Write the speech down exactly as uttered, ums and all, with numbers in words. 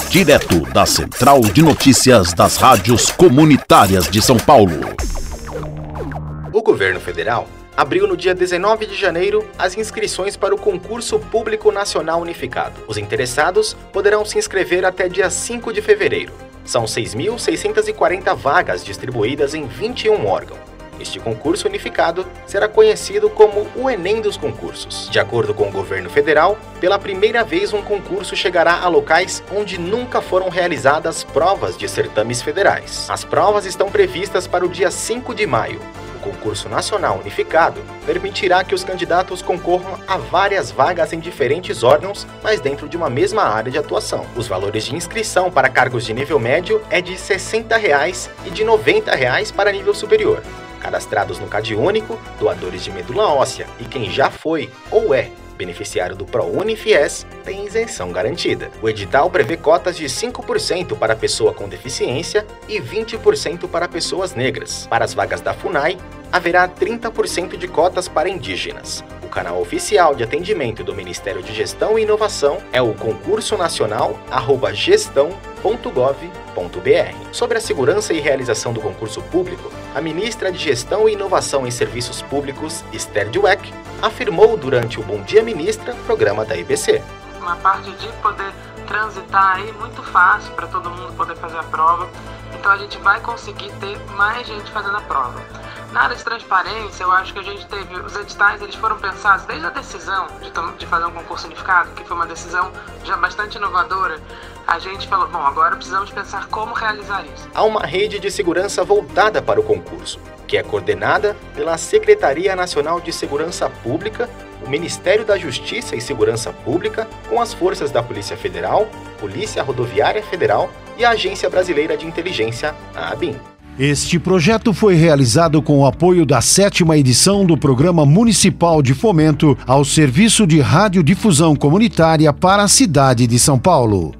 direto da Central de Notícias das Rádios Comunitárias de São Paulo. O governo federal abriu no dia dezenove de janeiro as inscrições para o Concurso Público Nacional Unificado. Os interessados poderão se inscrever até dia cinco de fevereiro. São seis mil seiscentas e quarenta vagas distribuídas em vinte e um órgãos. Este concurso unificado será conhecido como o Enem dos concursos. De acordo com o governo federal, pela primeira vez um concurso chegará a locais onde nunca foram realizadas provas de certames federais. As provas estão previstas para o dia cinco de maio. O concurso nacional unificado permitirá que os candidatos concorram a várias vagas em diferentes órgãos, mas dentro de uma mesma área de atuação. Os valores de inscrição para cargos de nível médio é de sessenta reais e de noventa reais para nível superior. Cadastrados no CadÚnico, doadores de medula óssea e quem já foi ou é beneficiário do ProUni-Fies tem isenção garantida. O edital prevê cotas de cinco por cento para pessoa com deficiência e vinte por cento para pessoas negras. Para as vagas da FUNAI, haverá trinta por cento de cotas para indígenas. O canal oficial de atendimento do Ministério de Gestão e Inovação é o concurso nacional arroba gestão ponto gov ponto br. Sobre a segurança e realização do concurso público, a ministra de Gestão e Inovação em Serviços Públicos, Esther Dweck, afirmou durante o Bom Dia Ministra, programa da I B C. Uma parte de poder transitar aí muito fácil para todo mundo poder fazer a prova, então a gente vai conseguir ter mais gente fazendo a prova. Na área de transparência, eu acho que a gente teve, os editais eles foram pensados desde a decisão de, de fazer um concurso unificado, que foi uma decisão já bastante inovadora. A gente falou, bom, agora precisamos pensar como realizar isso. Há uma rede de segurança voltada para o concurso, que é coordenada pela Secretaria Nacional de Segurança Pública, o Ministério da Justiça e Segurança Pública, com as forças da Polícia Federal, Polícia Rodoviária Federal e a Agência Brasileira de Inteligência, a ABIN. Este projeto foi realizado com o apoio da sétima edição do Programa Municipal de Fomento ao Serviço de Radiodifusão Comunitária para a cidade de São Paulo.